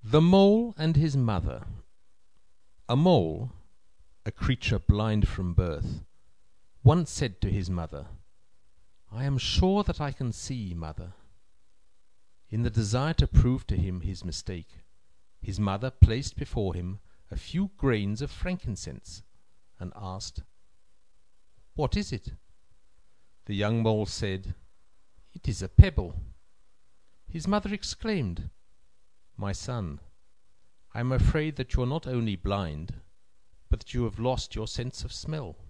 THE MOLE AND HIS MOTHER. A Mole, a creature blind from birth, once said to his mother, "I am sure that I can see, mother." In the desire to prove to him his mistake, his mother placed before him a few grains of frankincense, and asked, "What is it?" The young Mole said, "It is a pebble." His mother exclaimed, "My son, I am afraid that you are not only blind, but that you have lost your sense of smell."